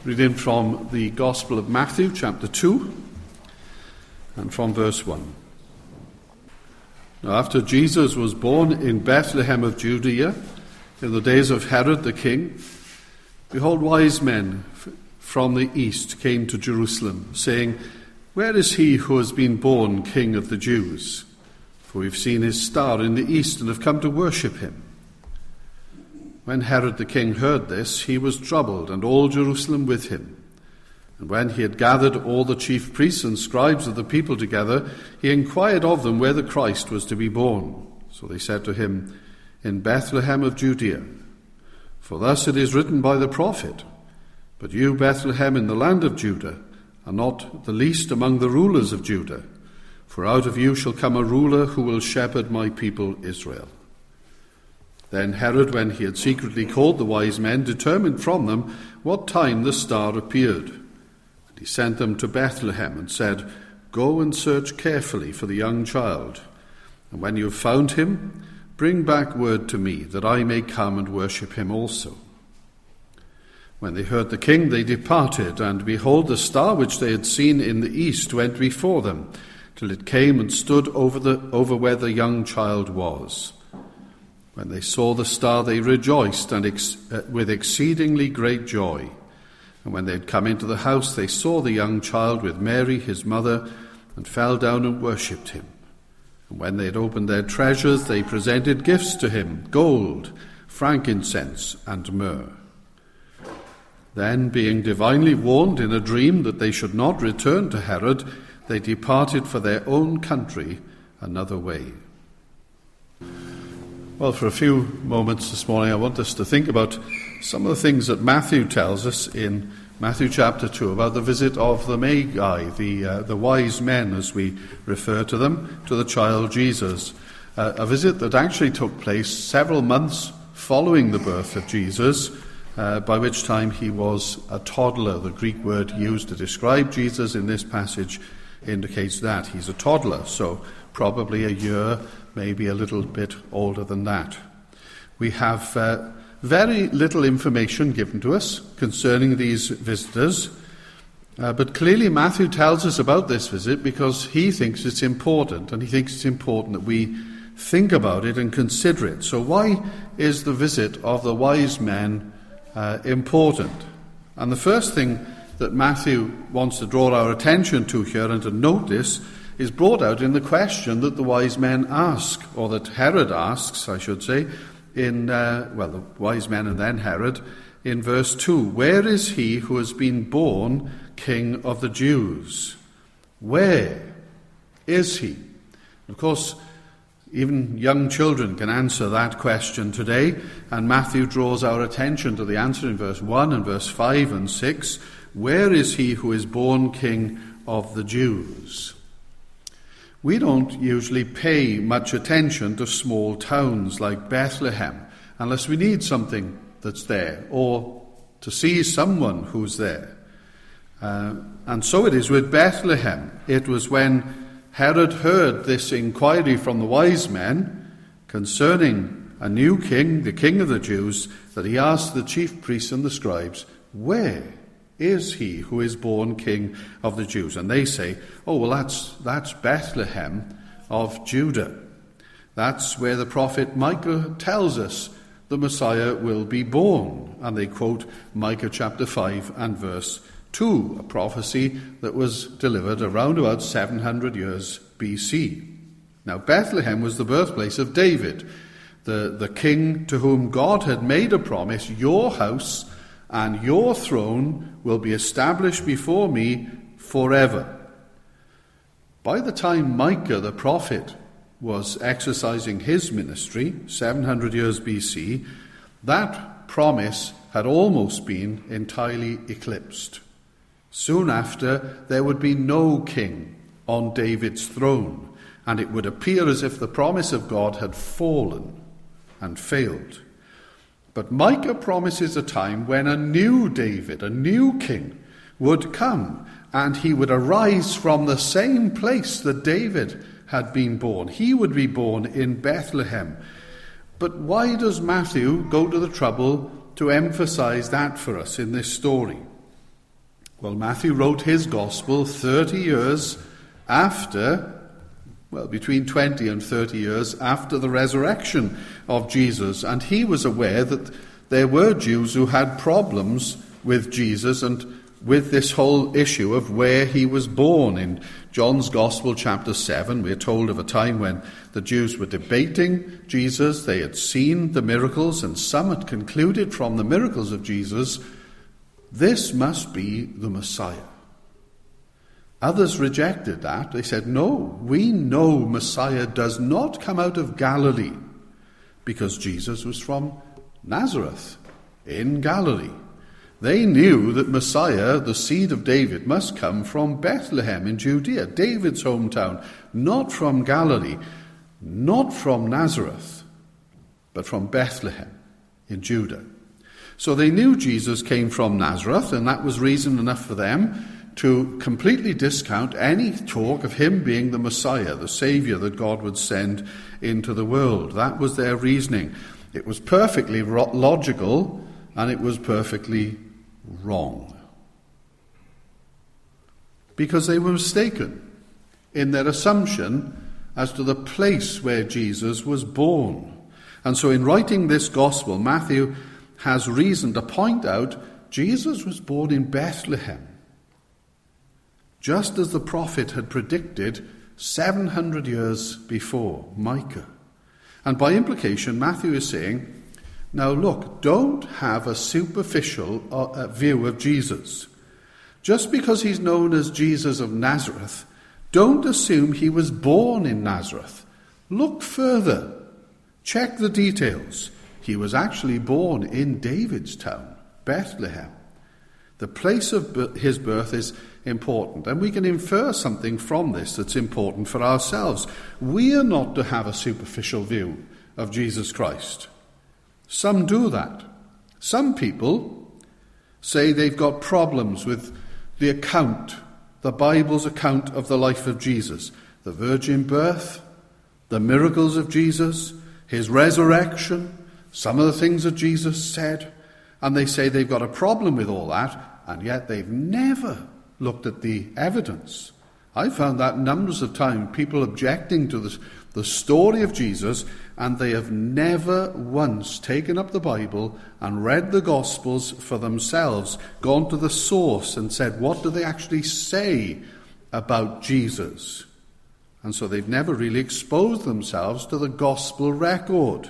Reading from the Gospel of Matthew, chapter 2, and from verse 1. Now, after Jesus was born in Bethlehem of Judea, in the days of Herod the king, behold, wise men from the east came to Jerusalem, saying, "Where is he who has been born King of the Jews? For we've seen his star in the east and have come to worship him." When Herod the king heard this, he was troubled, and all Jerusalem with him. And when he had gathered all the chief priests and scribes of the people together, he inquired of them where the Christ was to be born. So they said to him, "In Bethlehem of Judea. For thus it is written by the prophet, 'But you, Bethlehem, in the land of Judah, are not the least among the rulers of Judah. For out of you shall come a ruler who will shepherd my people Israel.' Then Herod, when he had secretly called the wise men, determined from them what time the star appeared. And he sent them to Bethlehem and said, 'Go and search carefully for the young child. And when you have found him, bring back word to me, that I may come and worship him also.' When they heard the king, they departed, and behold, the star which they had seen in the east went before them, till it came and stood over where the young child was. When they saw the star, they rejoiced with exceedingly great joy. And when they had come into the house, they saw the young child with Mary, his mother, and fell down and worshipped him. And when they had opened their treasures, they presented gifts to him, gold, frankincense, and myrrh. Then, being divinely warned in a dream that they should not return to Herod, they departed for their own country another way." Well, for a few moments this morning, I want us to think about some of the things that Matthew tells us in Matthew chapter 2 about the visit of the Magi, the wise men, as we refer to them, to the child Jesus. A visit that actually took place several months following the birth of Jesus, by which time he was a toddler. The Greek word used to describe Jesus in this passage indicates that. He's a toddler, so probably a year, maybe a little bit older than that. We have very little information given to us concerning these visitors, but clearly Matthew tells us about this visit because he thinks it's important, and he thinks it's important that we think about it and consider it. So why is the visit of the wise men important? And the first thing that Matthew wants to draw our attention to here and to notice is brought out in the question that the wise men ask, or that Herod asks, I should say, the wise men and then Herod, in verse 2. Where is he who has been born King of the Jews? Where is he? Of course, even young children can answer that question today, and Matthew draws our attention to the answer in verse 1 and verse 5 and 6. Where is he who is born King of the Jews? We don't usually pay much attention to small towns like Bethlehem unless we need something that's there or to see someone who's there. And so it is with Bethlehem. It was when Herod heard this inquiry from the wise men concerning a new king, the King of the Jews, that he asked the chief priests and the scribes, "Where is he who is born King of the Jews?" And they say, "Oh, well, that's Bethlehem of Judah. That's where the prophet Micah tells us the Messiah will be born." And they quote Micah chapter 5 and verse 2, a prophecy that was delivered around about 700 years BC. Now, Bethlehem was the birthplace of David, the king to whom God had made a promise, "Your house and your throne will be established before me forever." By the time Micah the prophet was exercising his ministry, 700 years BC, that promise had almost been entirely eclipsed. Soon after, there would be no king on David's throne, and it would appear as if the promise of God had fallen and failed. But Micah promises a time when a new David, a new king, would come, and he would arise from the same place that David had been born. He would be born in Bethlehem. But why does Matthew go to the trouble to emphasize that for us in this story? Well, Matthew wrote his gospel 30 years after, between 20 and 30 years after the resurrection of Jesus. And he was aware that there were Jews who had problems with Jesus and with this whole issue of where he was born. In John's Gospel, chapter 7, we are told of a time when the Jews were debating Jesus. They had seen the miracles, and some had concluded from the miracles of Jesus, this must be the Messiah. Others rejected that. They said, no, we know Messiah does not come out of Galilee, because Jesus was from Nazareth in Galilee. They knew that Messiah, the seed of David, must come from Bethlehem in Judea, David's hometown, not from Galilee, not from Nazareth, but from Bethlehem in Judah. So they knew Jesus came from Nazareth, and that was reason enough for them to completely discount any talk of him being the Messiah, the Saviour that God would send into the world. That was their reasoning. It was perfectly logical, and it was perfectly wrong. Because they were mistaken in their assumption as to the place where Jesus was born. And so in writing this gospel, Matthew has reason to point out Jesus was born in Bethlehem, just as the prophet had predicted 700 years before, Micah. And by implication, Matthew is saying, now look, don't have a superficial view of Jesus. Just because he's known as Jesus of Nazareth, don't assume he was born in Nazareth. Look further. Check the details. He was actually born in David's town, Bethlehem. The place of his birth is important, and we can infer something from this that's important for ourselves. We are not to have a superficial view of Jesus Christ. Some do that. Some people say they've got problems with the account, the Bible's account of the life of Jesus, the virgin birth, the miracles of Jesus, his resurrection, some of the things that Jesus said, and they say they've got a problem with all that, and yet they've never looked at the evidence. I found that numbers of times, people objecting to the story of Jesus, and they have never once taken up the Bible and read the Gospels for themselves, gone to the source and said, what do they actually say about Jesus? And so they've never really exposed themselves to the Gospel record.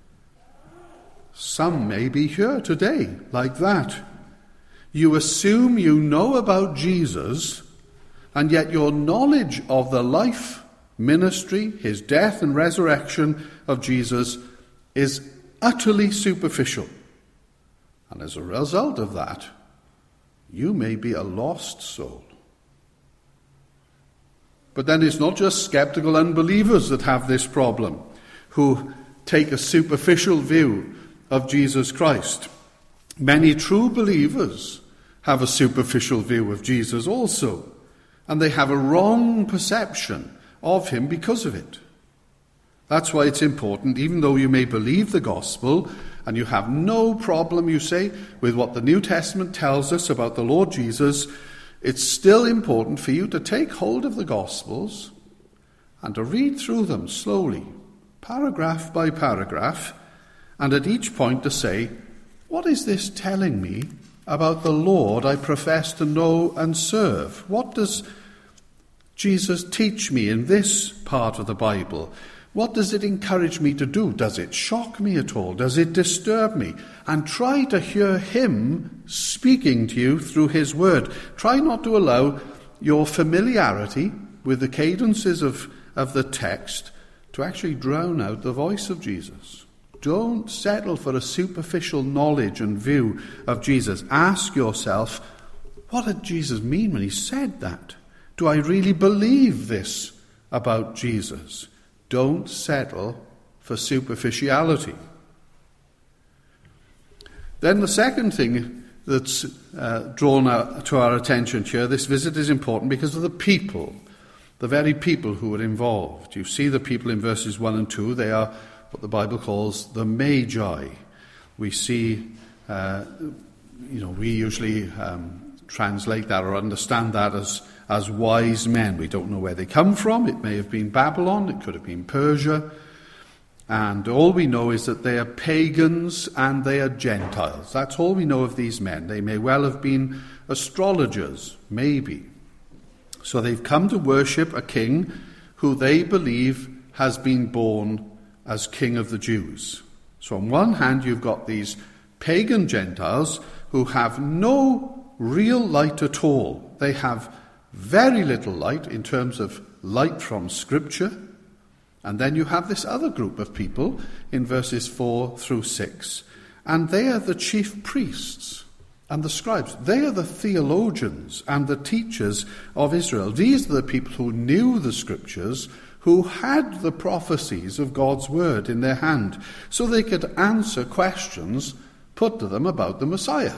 Some may be here today like that. You assume you know about Jesus, and yet your knowledge of the life, ministry, his death and resurrection of Jesus is utterly superficial. And as a result of that, you may be a lost soul. But then it's not just skeptical unbelievers that have this problem, who take a superficial view of Jesus Christ. Many true believers have a superficial view of Jesus also, and they have a wrong perception of him because of it. That's why it's important, even though you may believe the gospel and you have no problem, you say, with what the New Testament tells us about the Lord Jesus, it's still important for you to take hold of the gospels and to read through them slowly, paragraph by paragraph, and at each point to say, what is this telling me about the Lord I profess to know and serve? What does Jesus teach me in this part of the Bible? What does it encourage me to do? Does it shock me at all? Does it disturb me? And try to hear him speaking to you through his word. Try not to allow your familiarity with the cadences of the text to actually drown out the voice of Jesus. Don't settle for a superficial knowledge and view of Jesus. Ask yourself, what did Jesus mean when he said that? Do I really believe this about Jesus? Don't settle for superficiality. Then the second thing that's drawn out to our attention here, this visit is important because of the people, the very people who are involved. You see the people in verses 1 and 2, they are what the Bible calls the Magi. We see, we usually translate that or understand that as wise men. We don't know where they come from. It may have been Babylon, it could have been Persia. And all we know is that they are pagans and they are Gentiles. That's all we know of these men. They may well have been astrologers, maybe. So they've come to worship a king who they believe has been born as King of the Jews. So on one hand, you've got these pagan Gentiles who have no real light at all. They have very little light in terms of light from Scripture. And then you have this other group of people in verses 4 through 6. And they are the chief priests and the scribes. They are the theologians and the teachers of Israel. These are the people who knew the Scriptures, who had the prophecies of God's word in their hand, so they could answer questions put to them about the Messiah.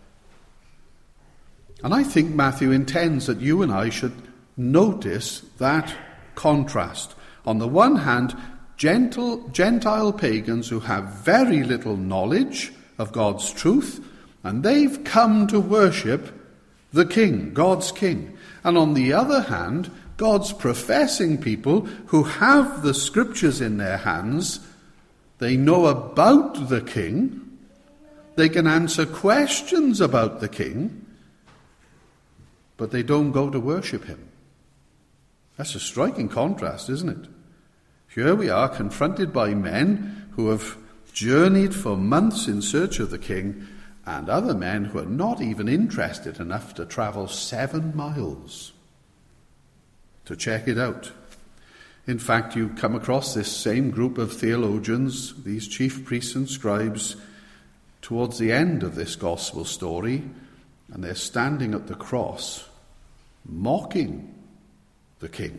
And I think Matthew intends that you and I should notice that contrast. On the one hand, Gentile pagans who have very little knowledge of God's truth, and they've come to worship the King, God's King. And on the other hand, God's professing people who have the Scriptures in their hands, they know about the King, they can answer questions about the King, but they don't go to worship him. That's a striking contrast, isn't it? Here we are confronted by men who have journeyed for months in search of the King, and other men who are not even interested enough to travel 7 miles to check it out. In fact, you come across this same group of theologians, these chief priests and scribes, towards the end of this gospel story, and they're standing at the cross, mocking the King.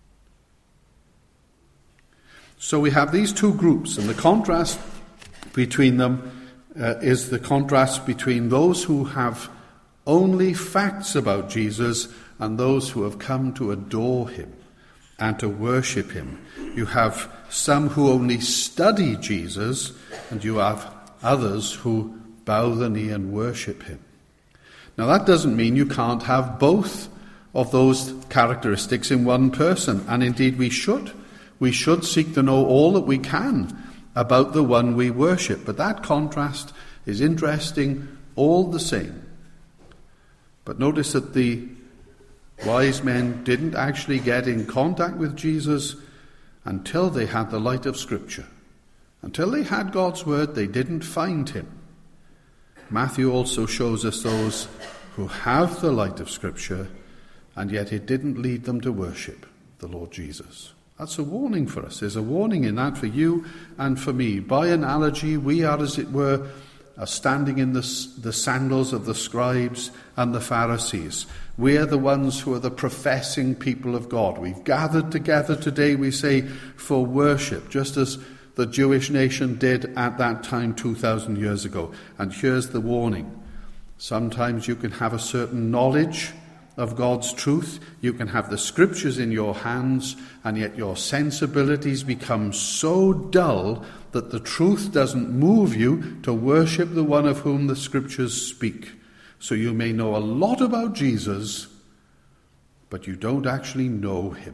So we have these two groups, and the contrast between them is the contrast between those who have only facts about Jesus and those who have come to adore him and to worship him. You have some who only study Jesus, and you have others who bow the knee and worship him. Now that doesn't mean you can't have both of those characteristics in one person, and indeed we should. We should seek to know all that we can about the one we worship, but that contrast is interesting all the same. But notice that the wise men didn't actually get in contact with Jesus until they had the light of Scripture. Until they had God's word, they didn't find him. Matthew also shows us those who have the light of Scripture, and yet it didn't lead them to worship the Lord Jesus. That's a warning for us. There's a warning in that for you and for me. By analogy, we are, as it were, standing in the sandals of the scribes and the Pharisees. We are the ones who are the professing people of God. We've gathered together today, we say, for worship, just as the Jewish nation did at that time 2,000 years ago. And here's the warning. Sometimes you can have a certain knowledge of God's truth. You can have the Scriptures in your hands, and yet your sensibilities become so dull that the truth doesn't move you to worship the one of whom the Scriptures speak. So you may know a lot about Jesus, but you don't actually know him.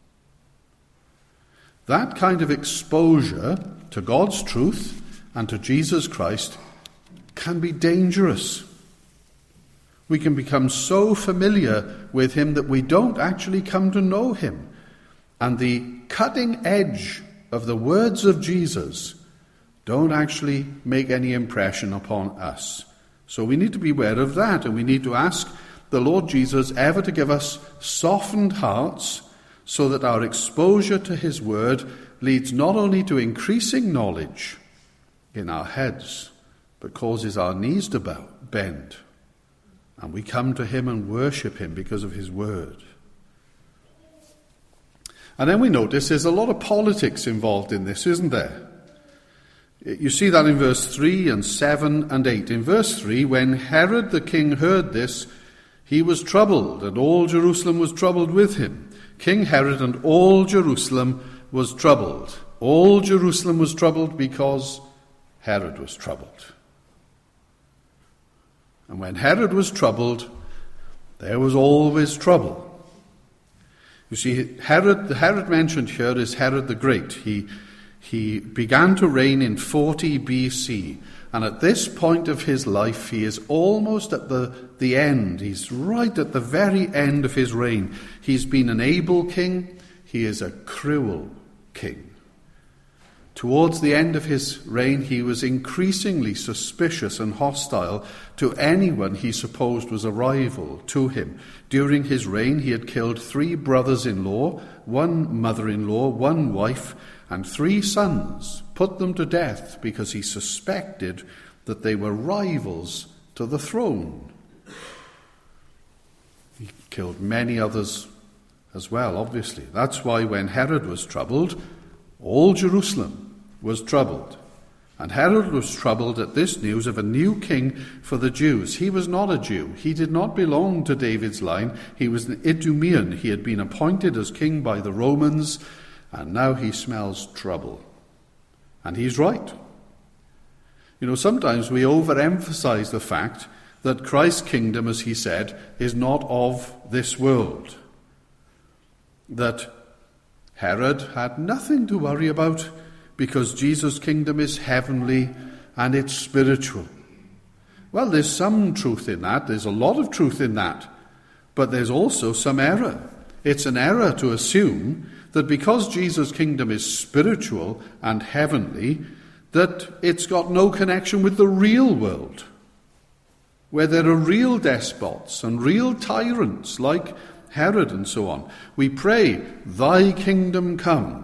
That kind of exposure to God's truth and to Jesus Christ can be dangerous. We can become so familiar with him that we don't actually come to know him. And the cutting edge of the words of Jesus don't actually make any impression upon us. So we need to be aware of that, and we need to ask the Lord Jesus ever to give us softened hearts so that our exposure to his word leads not only to increasing knowledge in our heads, but causes our knees to bend. And we come to him and worship him because of his word. And then we notice there's a lot of politics involved in this, isn't there? You see that in verse 3 and 7 and 8. In verse 3, when Herod the king heard this, he was troubled, and all Jerusalem was troubled with him. King Herod and all Jerusalem was troubled. All Jerusalem was troubled because Herod was troubled. And when Herod was troubled, there was always trouble. You see, the Herod mentioned here is Herod the Great. He began to reign in 40 BC, and at this point of his life, he is almost at the end. He's right at the very end of his reign. He's been an able king. He is a cruel king. Towards the end of his reign, he was increasingly suspicious and hostile to anyone he supposed was a rival to him. During his reign, he had killed 3 brothers-in-law, 1 mother-in-law, 1 wife, and 3 sons, put them to death because he suspected that they were rivals to the throne. He killed many others as well, obviously. That's why when Herod was troubled, all Jerusalem was troubled. And Herod was troubled at this news of a new king for the Jews. He was not a Jew. He did not belong to David's line. He was an Idumean. He had been appointed as king by the Romans, and now he smells trouble. And he's right. You know, sometimes we overemphasize the fact that Christ's kingdom, as he said, is not of this world. That Herod had nothing to worry about because Jesus' kingdom is heavenly and it's spiritual. Well, there's some truth in that. There's a lot of truth in that. But there's also some error. It's an error to assume that because Jesus' kingdom is spiritual and heavenly, that it's got no connection with the real world, where there are real despots and real tyrants like Herod and so on. We pray, "Thy kingdom come.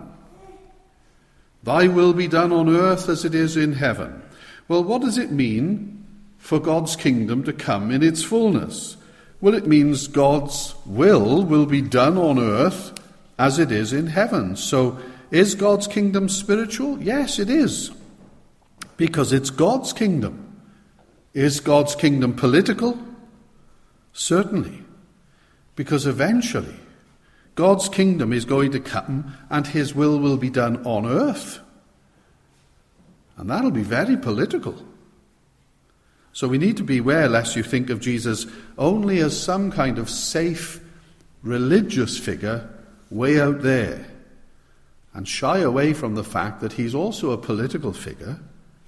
Thy will be done on earth as it is in heaven." Well, what does it mean for God's kingdom to come in its fullness? Well, it means God's will be done on earth as it is in heaven. So, is God's kingdom spiritual? Yes, it is, because it's God's kingdom. Is God's kingdom political? Certainly, because eventually God's kingdom is going to come and his will be done on earth. And that'll be very political. So we need to beware lest you think of Jesus only as some kind of safe religious figure way out there, and shy away from the fact that he's also a political figure.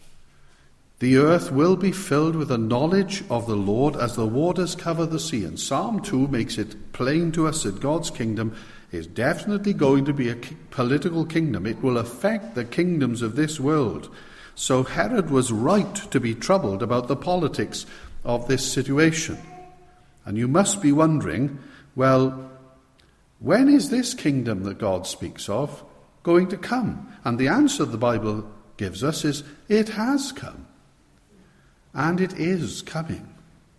The earth will be filled with the knowledge of the Lord as the waters cover the sea. And Psalm 2 makes it plain to us that God's kingdom is definitely going to be a political kingdom. It will affect the kingdoms of this world. So Herod was right to be troubled about the politics of this situation. And you must be wondering, well, when is this kingdom that God speaks of going to come? And the answer the Bible gives us is, it has come. And it is coming.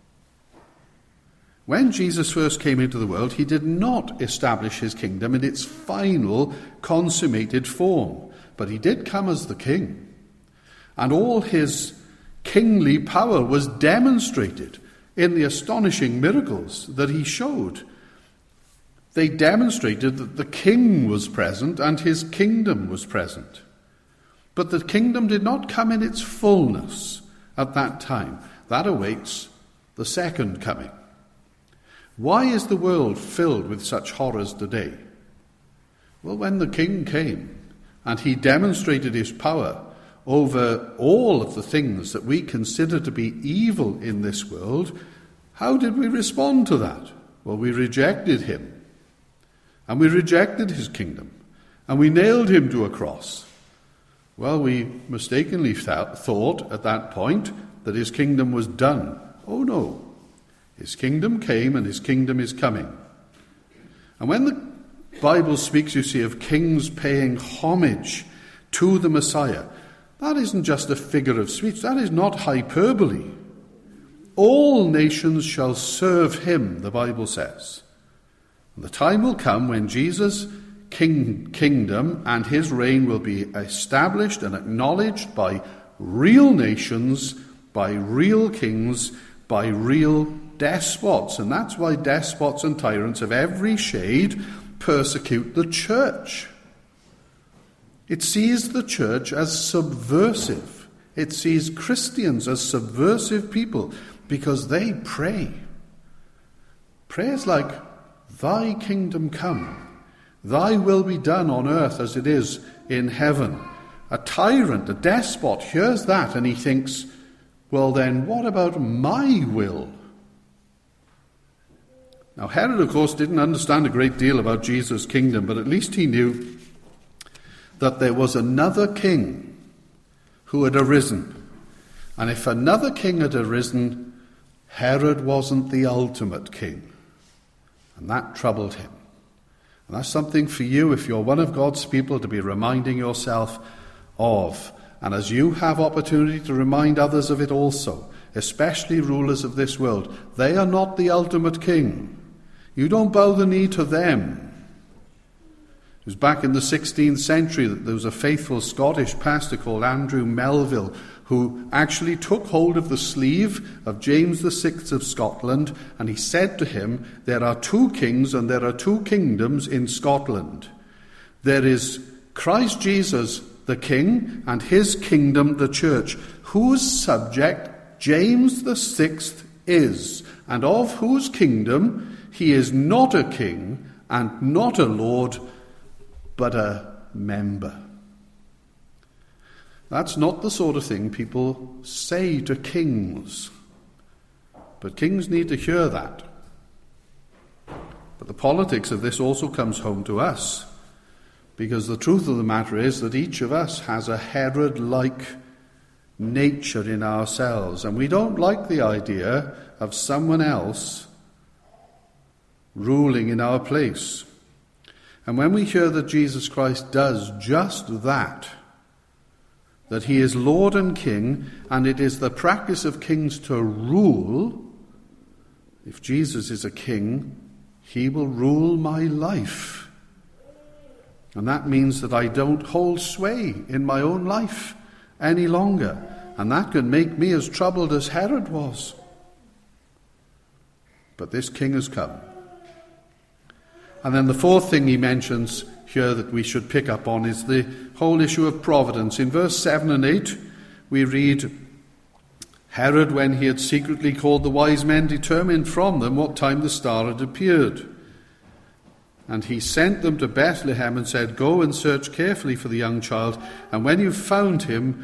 When Jesus first came into the world, he did not establish his kingdom in its final, consummated form. But he did come as the king. And all his kingly power was demonstrated in the astonishing miracles that he showed. They demonstrated that the king was present and his kingdom was present. But the kingdom did not come in its fullness at that time. That awaits the second coming. Why is the world filled with such horrors today? Well, when the king came and he demonstrated his power over all of the things that we consider to be evil in this world, how did we respond to that? Well, we rejected him. And we rejected his kingdom. And we nailed him to a cross. Well, we mistakenly thought at that point that his kingdom was done. Oh no. His kingdom came and his kingdom is coming. And when the Bible speaks, you see, of kings paying homage to the Messiah, that isn't just a figure of speech. That is not hyperbole. All nations shall serve him, the Bible says. And the time will come when Jesus' kingdom and his reign will be established and acknowledged by real nations, by real kings, by real despots. And that's why despots and tyrants of every shade persecute the church. It sees the church as subversive. It sees Christians as subversive people because they pray. Prayers like, "Thy kingdom come, thy will be done on earth as it is in heaven." A tyrant, a despot, hears that and he thinks, well then, what about my will? Now Herod, of course, didn't understand a great deal about Jesus' kingdom, but at least he knew that there was another king who had arisen. And if another king had arisen, Herod wasn't the ultimate king. And that troubled him. And that's something for you, if you're one of God's people, to be reminding yourself of. And as you have opportunity to remind others of it also, especially rulers of this world, they are not the ultimate king. You don't bow the knee to them. It was back in the 16th century that there was a faithful Scottish pastor called Andrew Melville who actually took hold of the sleeve of James VI of Scotland, and he said to him, "There are two kings and there are two kingdoms in Scotland. There is Christ Jesus the King and his kingdom the church, whose subject James VI is, and of whose kingdom he is not a king and not a lord, but a member." That's not the sort of thing people say to kings. But kings need to hear that. But the politics of this also comes home to us, because the truth of the matter is that each of us has a Herod-like nature in ourselves, and we don't like the idea of someone else ruling in our place. And when we hear that Jesus Christ does just that he is Lord and King, and it is the practice of kings to rule, if Jesus is a king, he will rule my life. And that means that I don't hold sway in my own life any longer. And that can make me as troubled as Herod was. But this king has come. And then the fourth thing he mentions here that we should pick up on is the whole issue of providence. In verse 7 and 8, we read, "Herod, when he had secretly called the wise men, determined from them what time the star had appeared. And he sent them to Bethlehem and said, 'Go and search carefully for the young child, and when you've found him,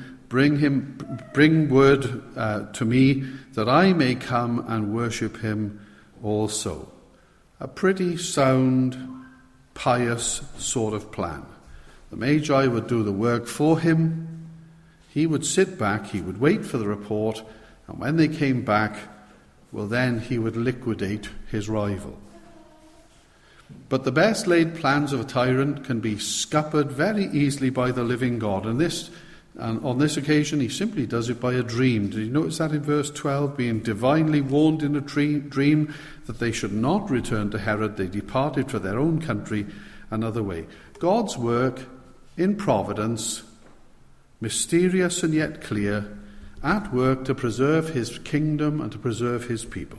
bring word to me, that I may come and worship him also.'" A pretty sound, pious sort of plan. The Magi would do the work for him. He would sit back, he would wait for the report, and when they came back, well then he would liquidate his rival. But the best laid plans of a tyrant can be scuppered very easily by the living God. And on this occasion, he simply does it by a dream. Did you notice that in verse 12? Being divinely warned in a dream that they should not return to Herod, they departed for their own country another way. God's work in providence, mysterious and yet clear, at work to preserve his kingdom and to preserve his people.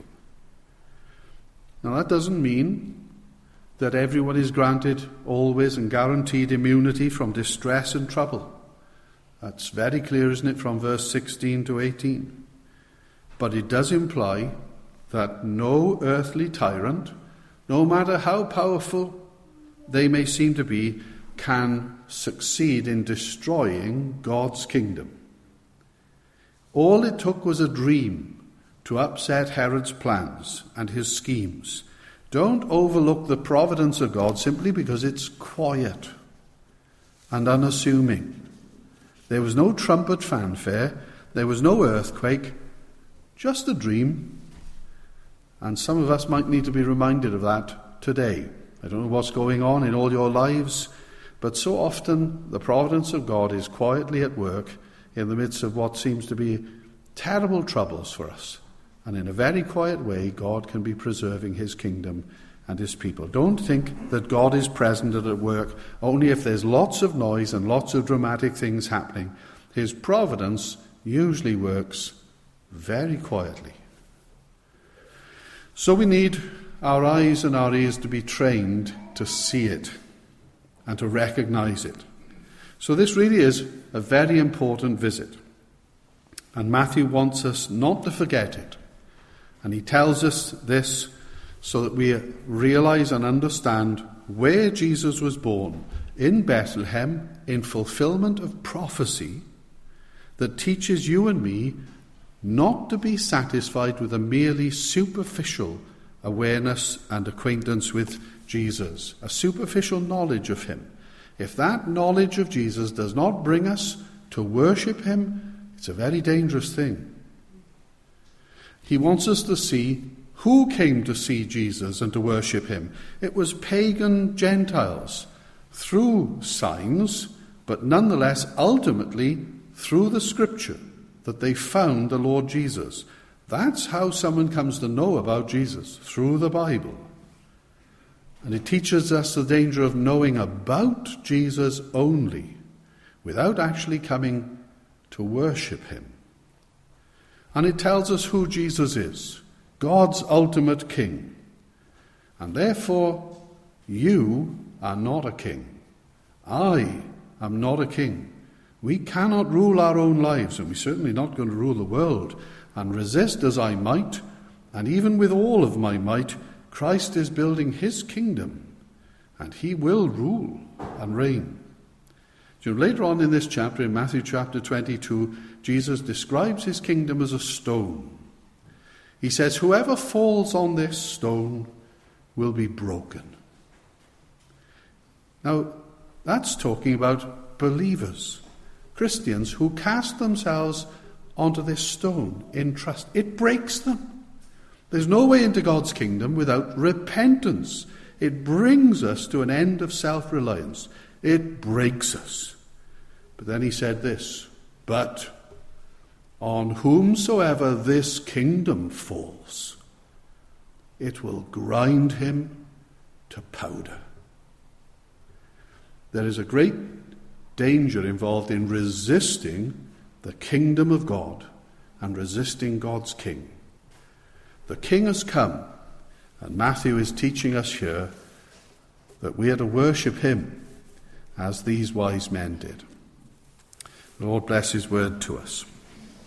Now that doesn't mean that everyone is granted always and guaranteed immunity from distress and trouble. That's very clear, isn't it, from verse 16 to 18. But it does imply that no earthly tyrant, no matter how powerful they may seem to be, can succeed in destroying God's kingdom. All it took was a dream to upset Herod's plans and his schemes. Don't overlook the providence of God simply because it's quiet and unassuming. There was no trumpet fanfare, there was no earthquake, just a dream. And some of us might need to be reminded of that today. I don't know what's going on in all your lives, but so often the providence of God is quietly at work in the midst of what seems to be terrible troubles for us. And in a very quiet way, God can be preserving his kingdom and his people. Don't think that God is present and at work only if there's lots of noise and lots of dramatic things happening. His providence usually works very quietly. So we need our eyes and our ears to be trained to see it and to recognize it. So this really is a very important visit. And Matthew wants us not to forget it. And he tells us this so that we realize and understand where Jesus was born, in Bethlehem, in fulfillment of prophecy that teaches you and me not to be satisfied with a merely superficial awareness and acquaintance with Jesus, a superficial knowledge of him. If that knowledge of Jesus does not bring us to worship him, it's a very dangerous thing. He wants us to see who came to see Jesus and to worship him. It was pagan Gentiles, through signs, but nonetheless ultimately through the Scripture, that they found the Lord Jesus. That's how someone comes to know about Jesus, through the Bible. And it teaches us the danger of knowing about Jesus only, without actually coming to worship him. And it tells us who Jesus is, God's ultimate king. And therefore, you are not a king. I am not a king. We cannot rule our own lives, and we're certainly not going to rule the world. And resist as I might, and even with all of my might, Christ is building his kingdom, and he will rule and reign. So later on in this chapter, in Matthew chapter 22, Jesus describes his kingdom as a stone. He says, whoever falls on this stone will be broken. Now, that's talking about believers, Christians who cast themselves onto this stone in trust. It breaks them. There's no way into God's kingdom without repentance. It brings us to an end of self-reliance. It breaks us. But then he said this, but on whomsoever this kingdom falls, it will grind him to powder. There is a great danger involved in resisting the kingdom of God and resisting God's king. The king has come, and Matthew is teaching us here that we are to worship him as these wise men did. The Lord bless his word to us.